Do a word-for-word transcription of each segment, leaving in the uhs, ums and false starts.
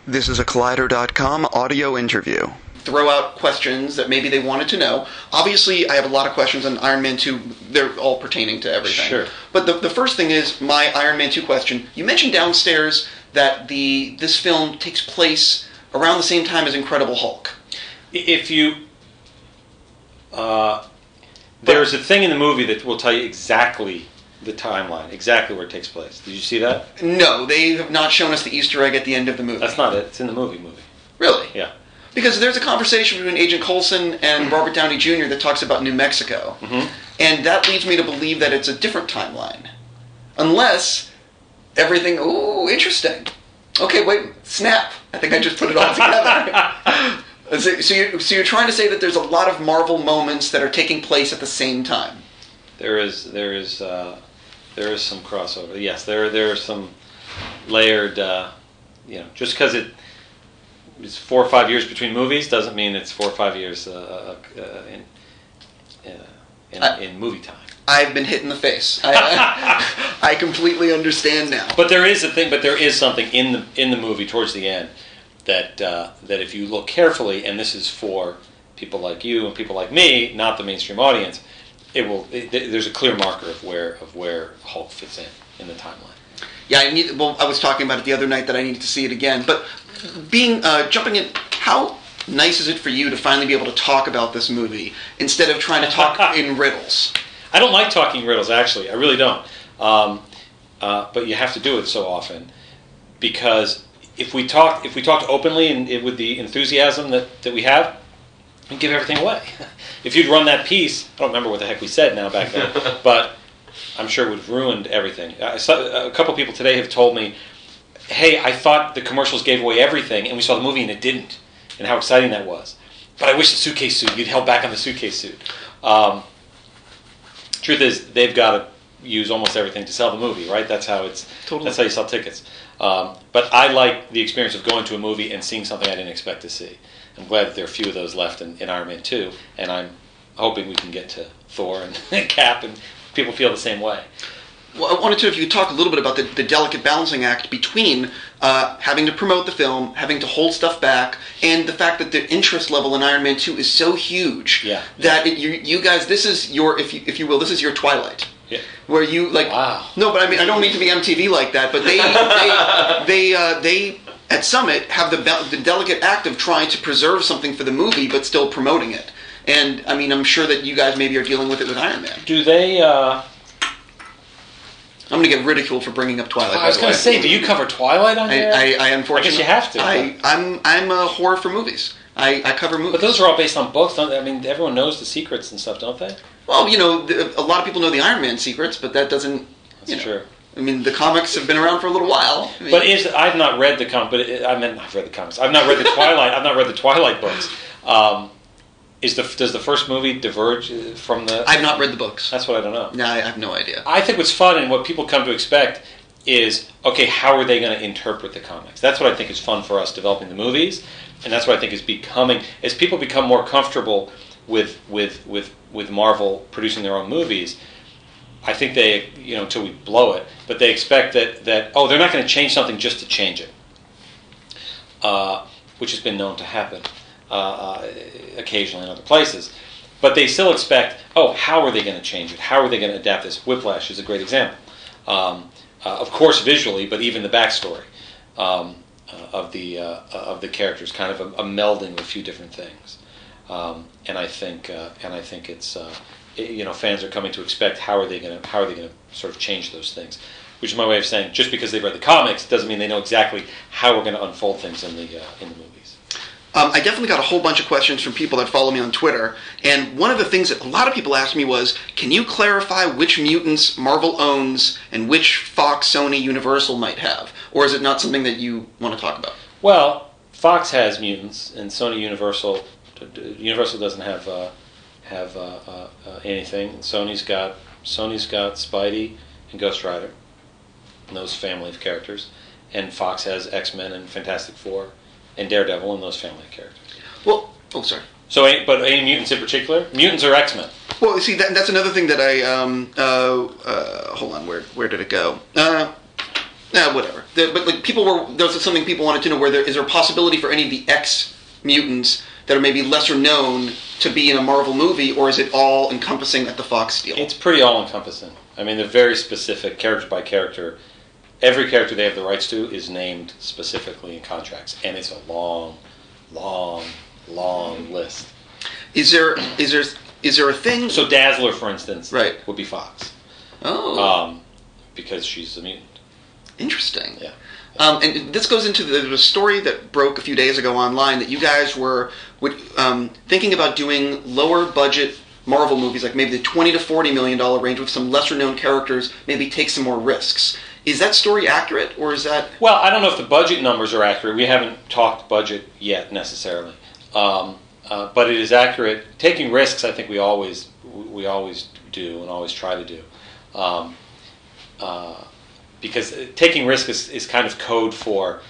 This is a Collider dot com audio interview. Throw out questions that maybe they wanted to know. Obviously, I have a lot of questions on Iron Man two. They're all pertaining to everything. Sure. But the, the first thing is my Iron Man two question. You mentioned downstairs that the this film takes place around the same time as Incredible Hulk. If you... Uh, there's a thing in the movie that will tell you exactly the timeline, exactly where it takes place. Did you see that? No, they have not shown us the Easter egg at the end of the movie. That's not it. It's in the movie movie. Really? Yeah. Because there's a conversation between Agent Coulson and Robert Downey Junior that talks about New Mexico. Mm-hmm. And that leads me to believe that it's a different timeline. Unless everything... Ooh, interesting. Okay, wait. Snap. I think I just put it all together. so, so, you're, so you're trying to say that there's a lot of Marvel moments that are taking place at the same time. There is... There is... Uh, there is some crossover. Yes, there there are some layered... Uh, you know, just because it... It's four or five years between movies doesn't mean it's four or five years uh, uh, in uh, in, I, in movie time. I've been hit in the face. I, I, I completely understand now. But there is a thing. But there is something in the in the movie towards the end that uh, that if you look carefully, and this is for people like you and people like me, not the mainstream audience, it will. It, there's a clear marker of where of where Hulk fits in in the timeline. Yeah, I need. Well, I was talking about it the other night that I needed to see it again, but. Being uh, jumping in, how nice is it for you to finally be able to talk about this movie instead of trying to talk in riddles? I don't like talking riddles, actually. I really don't. Um, uh, but you have to do it so often because if we talk, if we talked openly and it, with the enthusiasm that, that we have, we give everything away. If you'd run that piece, I don't remember what the heck we said now back then, but I'm sure it would have ruined everything. I saw, a couple people today have told me, hey, I thought the commercials gave away everything, and we saw the movie and it didn't, and how exciting that was. But I wish the suitcase suit, you'd held back on the suitcase suit. Um, truth is, they've got to use almost everything to sell the movie, right? That's how it's. Totally. That's how you sell tickets. Um, but I like the experience of going to a movie and seeing something I didn't expect to see. I'm glad that there are a few of those left in, in Iron Man two, and I'm hoping we can get to Thor and Cap, and people feel the same way. Well, I wanted to, if you could talk a little bit about the, the delicate balancing act between uh, having to promote the film, having to hold stuff back, and the fact that the interest level in Iron Man two is so huge yeah. that it, you, you guys, this is your, if you, if you will, this is your Twilight. Yeah. Where you, like, wow. No, but I mean, I don't mean to be M T V like that, but they, they, they, uh, they, at Summit, have the, the delicate act of trying to preserve something for the movie, but still promoting it. And, I mean, I'm sure that you guys maybe are dealing with it with Iron Man. Do they, uh... I'm going to get ridiculed for bringing up Twilight. I was going to say, do you cover Twilight on here? I, I, I unfortunately... I guess you have to. I, I'm, I'm a whore for movies. I, I cover movies. But those are all based on books, don't they? I mean, everyone knows the secrets and stuff, don't they? Well, you know, the, a lot of people know the Iron Man secrets, but that doesn't... That's you know, true. I mean, the comics have been around for a little while. I mean, but is I've not read the comic, but it, I meant I've read the comics. I've not read the Twilight. I've not read the Twilight books. Um, is the does the first movie diverge from the? I've not read the books. That's what I don't know. No, I have no idea. I think what's fun and what people come to expect is, okay, how are they going to interpret the comics? That's what I think is fun for us developing the movies, and that's what I think is becoming as people become more comfortable with with with with Marvel producing their own movies. I think they, you know, until we blow it, but they expect that, that oh, they're not going to change something just to change it, uh, which has been known to happen uh, uh, occasionally in other places. But they still expect, oh, how are they going to change it? How are they going to adapt this? Whiplash is a great example. Um, uh, of course, visually, but even the backstory um, uh, of the uh, of the characters, kind of a, a melding of a few different things. Um, and I think, uh, and I think it's. Uh, You know, fans are coming to expect how are they going to how are they going to sort of change those things, which is my way of saying just because they've read the comics doesn't mean they know exactly how we're going to unfold things in the uh, in the movies. Um, I definitely got a whole bunch of questions from people that follow me on Twitter, and one of the things that a lot of people asked me was, can you clarify which mutants Marvel owns and which Fox, Sony, Universal might have, or is it not something that you want to talk about? Well, Fox has mutants, and Sony, Universal, Universal doesn't have. Uh, have uh, uh, uh, anything. And Sony's got Sony's got Spidey and Ghost Rider, and those family of characters, and Fox has X-Men and Fantastic Four and Daredevil and those family of characters. Well, oh sorry. So, any, but any mutants in particular? Mutants or X-Men? Well, see, that, that's another thing that I um uh, uh hold on, where where did it go? Uh, Nah, whatever. The, but like people were, there was something people wanted to know. Where there is there a possibility for any of the X mutants that are maybe lesser known to be in a Marvel movie, or is it all encompassing at the Fox deal? It's pretty all encompassing. I mean, they're very specific, character by character. Every character they have the rights to is named specifically in contracts, and it's a long, long, long list. Is there is there is there a thing? So Dazzler, for instance, right. would be Fox. Oh, um, because she's a mutant. Interesting. Yeah. Um, and this goes into the, the story that broke a few days ago online that you guys were would, um, thinking about doing lower budget Marvel movies, like maybe the twenty to forty million dollar range, with some lesser known characters. Maybe take some more risks. Is that story accurate, or is that? Well, I don't know if the budget numbers are accurate. We haven't talked budget yet necessarily, um, uh, but it is accurate. Taking risks, I think we always we always do and always try to do. Um, uh, Because taking risk is, is kind of code for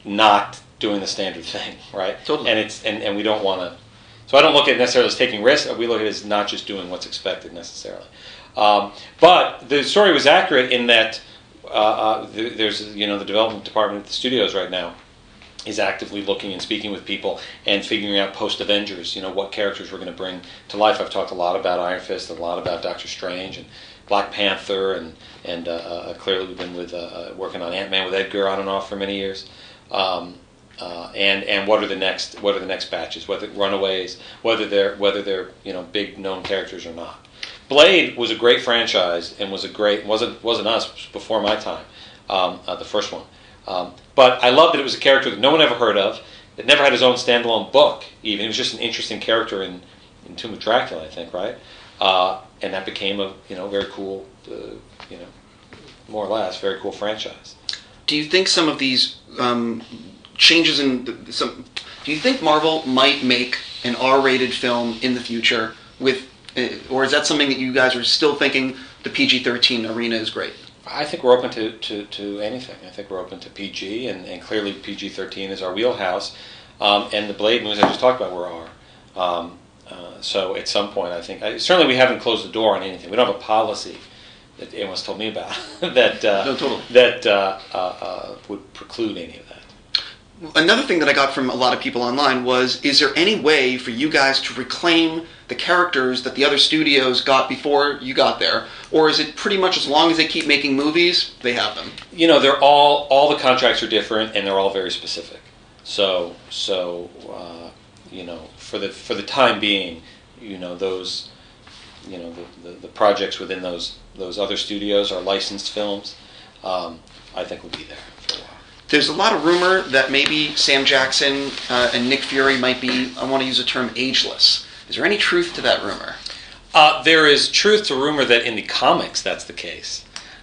not doing the standard thing, right? Totally. And it's and, and we don't want to. So I don't look at it necessarily as taking risk. We look at it as not just doing what's expected necessarily. Um, but the story was accurate in that uh, uh, there's you know the development department at the studios right now is actively looking and speaking with people and figuring out post Avengers, you know, what characters we're going to bring to life. I've talked a lot about Iron Fist and a lot about Doctor Strange and Black Panther, and and uh, uh, clearly we've been with uh, uh, working on Ant-Man with Edgar on and off for many years. Um, uh, and and what are the next what are the next batches? Whether Runaways, whether they're whether they're you know big known characters or not. Blade was a great franchise and was a great wasn't wasn't us before my time, um, uh, the first one. Um, but I loved that it was a character that no one ever heard of. It never had his own standalone book. Even it was just an interesting character in, in Tomb of Dracula, I think, right? Uh, and that became a you know very cool, uh, you know, more or less very cool franchise. Do you think some of these um, changes in the, some? Do you think Marvel might make an R-rated film in the future with, uh, or is that something that you guys are still thinking the P G thirteen arena is great? I think we're open to, to, to anything. I think we're open to P G, and, and clearly P G thirteen is our wheelhouse. Um, and the Blade movies I just talked about were R. Um, uh, so at some point, I think I, certainly we haven't closed the door on anything. We don't have a policy that anyone's told me about that uh, no, totally. that uh, uh, uh, would preclude any of that. Another thing that I got from a lot of people online was, is there any way for you guys to reclaim the characters that the other studios got before you got there? Or is it pretty much as long as they keep making movies, they have them? You know, they're all, all the contracts are different and they're all very specific. So, so uh, you know, for the for the time being, you know, those, you know, the, the, the projects within those those other studios are licensed films. Um, I think will be there for a while. There's a lot of rumor that maybe Sam Jackson uh, and Nick Fury might be, I want to use the term, ageless. Is there any truth to that rumor? Uh, there is truth to rumor that in the comics that's the case.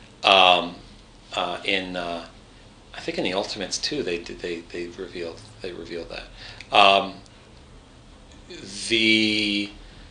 Um, uh, in uh, I think in the Ultimates too, they they they revealed they revealed that. Um, the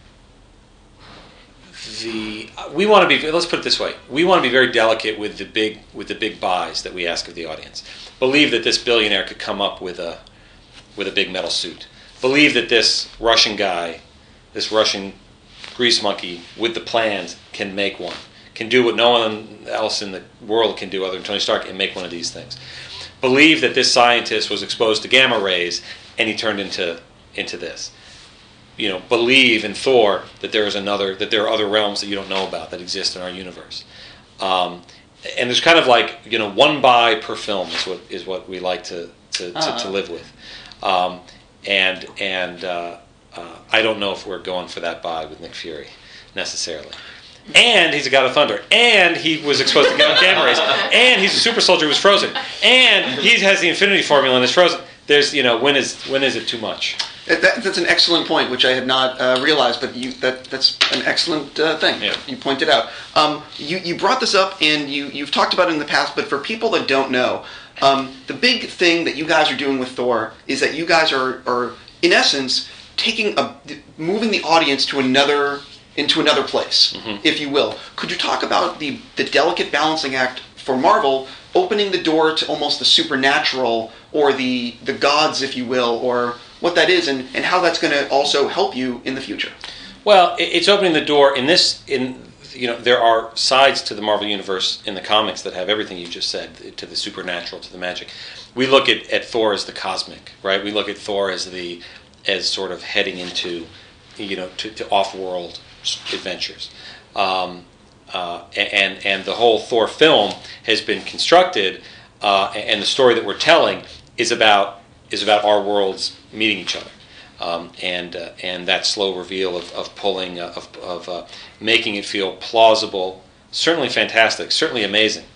the we want to be, let's put it this way, we want to be very delicate with the big with the big buys that we ask of the audience. Believe that this billionaire could come up with a with a big metal suit. Believe that this Russian guy, this Russian grease monkey with the plans can make one, can do what no one else in the world can do other than Tony Stark, and make one of these things. Believe that this scientist was exposed to gamma rays and he turned into into this. You know, believe in Thor that there is another, that there are other realms that you don't know about that exist in our universe. Um, and there's kind of like, you know, one buy per film is what is what we like to to, to, uh-huh. to live with. Um, and and uh, uh, I don't know if we're going for that buy with Nick Fury necessarily. And he's a god of thunder. And he was exposed to gamma rays. And he's a super soldier who was frozen. And he has the infinity formula and is frozen. There's, you know, when is when is it too much? That, that's an excellent point, which I had not uh, realized, but you, that that's an excellent uh, thing. Yeah. You pointed out. Um, you, you brought this up, and you, you've talked about it in the past, but for people that don't know, um, the big thing that you guys are doing with Thor is that you guys are, are in essence, taking a, moving the audience to another, into another place, mm-hmm. if you will. Could you talk about the, the delicate balancing act for Marvel, opening the door to almost the supernatural, or the, the gods, if you will, or what that is, and, and how that's going to also help you in the future? Well, it's opening the door in this in you know, there are sides to the Marvel Universe in the comics that have everything you just said, to the supernatural, to the magic. We look at, at Thor as the cosmic, right? We look at Thor as the as sort of heading into, you know, to, to off-world adventures. Um, uh, and and the whole Thor film has been constructed, uh, and the story that we're telling is about is about our worlds meeting each other. Um, and uh, and that slow reveal of, of pulling, uh, of, of uh, making it feel plausible, certainly fantastic, certainly amazing,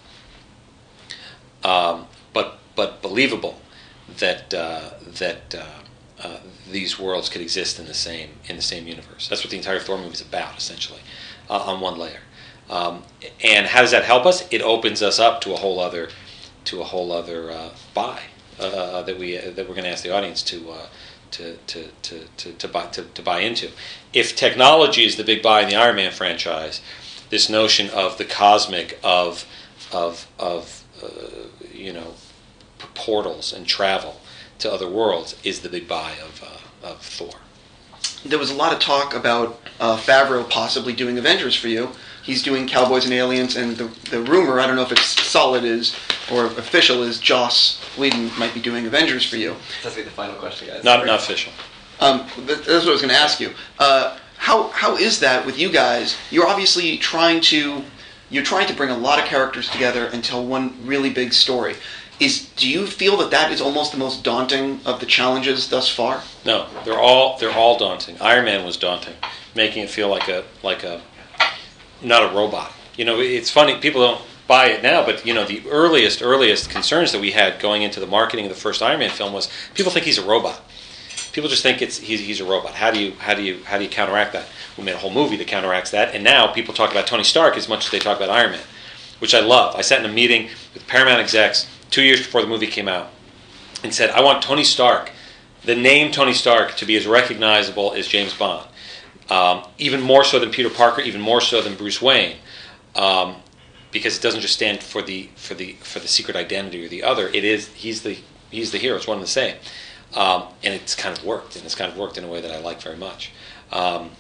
um, but but believable that uh, that uh, uh, these worlds could exist in the same in the same universe. That's what the entire Thor movie is about, essentially, uh, on one layer. Um, and how does that help us? It opens us up to a whole other to a whole other uh, buy uh, that we uh, that we're going to ask the audience to. Uh, To, to, to, to, to, buy, to, to buy into. If technology is the big buy in the Iron Man franchise, this notion of the cosmic, of of of uh, you know, portals and travel to other worlds is the big buy of uh, of Thor. There was a lot of talk about uh, Favreau possibly doing Avengers for you. He's doing Cowboys and Aliens, and the the rumor, I don't know if it's solid is or official, is Joss Whedon might be doing Avengers for you. That's like the final question, guys. Not not official. Um, that's what I was going to ask you. Uh, how how is that with you guys? You're obviously trying to you're trying to bring a lot of characters together and tell one really big story. Is do you feel that that is almost the most daunting of the challenges thus far? No, they're all they're all daunting. Iron Man was daunting, making it feel like a like a not a robot. You know, it's funny, people don't buy it now, but you know, the earliest earliest concerns that we had going into the marketing of the first Iron Man film was people think he's a robot. People just think it's he's, he's a robot. How do you how do you how do you counteract that? We made a whole movie that counteracts that, and now people talk about Tony Stark as much as they talk about Iron Man, which I love. I sat in a meeting with Paramount execs two years before the movie came out and said, I want Tony Stark, the name Tony Stark, to be as recognizable as James Bond. Um, even more so than Peter Parker, even more so than Bruce Wayne, um, because it doesn't just stand for the for the for the secret identity or the other. It is he's the he's the hero. It's one and the same, um, and it's kind of worked, and it's kind of worked in a way that I like very much. Um,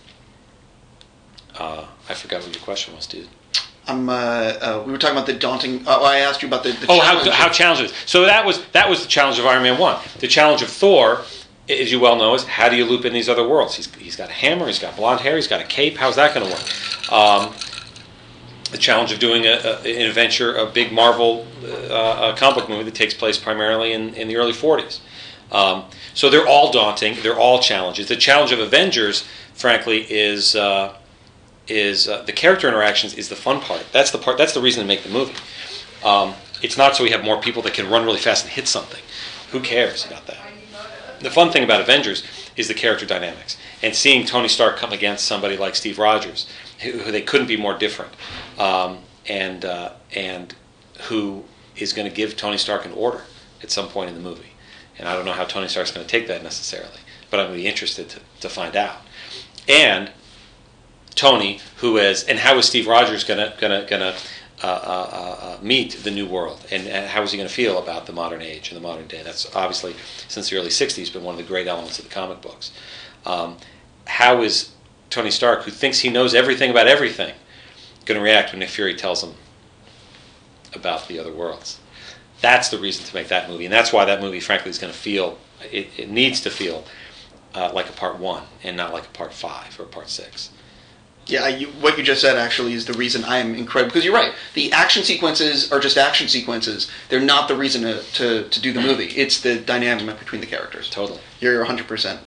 uh, I forgot what your question was, dude. I'm. Uh, uh, we were talking about the daunting. Uh, I asked you about the. the oh, challenge. how how challenging! So that was that was the challenge of Iron Man one. The challenge of Thor, as you well know, is how do you loop in these other worlds? He's he's got a hammer, he's got blonde hair, he's got a cape. How's that going to work? Um, the challenge of doing a, a, an adventure, a big Marvel uh, a comic book movie that takes place primarily in, in the early forties. Um, so they're all daunting. They're all challenges. The challenge of Avengers, frankly, is uh, is uh, the character interactions is the fun part. That's the part. That's the reason to make the movie. Um, it's not so we have more people that can run really fast and hit something. Who cares about that? The fun thing about Avengers is the character dynamics, and seeing Tony Stark come against somebody like Steve Rogers, who, who they couldn't be more different, um, and uh, and who is going to give Tony Stark an order at some point in the movie. And I don't know how Tony Stark's going to take that necessarily, but I'm going to be interested to, to find out. And Tony, who is, and how is Steve Rogers going to going to going to uh, uh, uh, meet the new world, and, and how is he going to feel about the modern age and the modern day? That's obviously, since the early sixties, been one of the great elements of the comic books. Um, how is Tony Stark, who thinks he knows everything about everything, going to react when Nick Fury tells him about the other worlds? That's the reason to make that movie, and that's why that movie, frankly, is going to feel, it, it needs to feel uh, like a part one and not like a part five or a part six. Yeah, you, what you just said actually is the reason I am incredible, because you're right. The action sequences are just action sequences. They're not the reason to, to, to do the movie. It's the dynamic between the characters. Totally. You're one hundred percent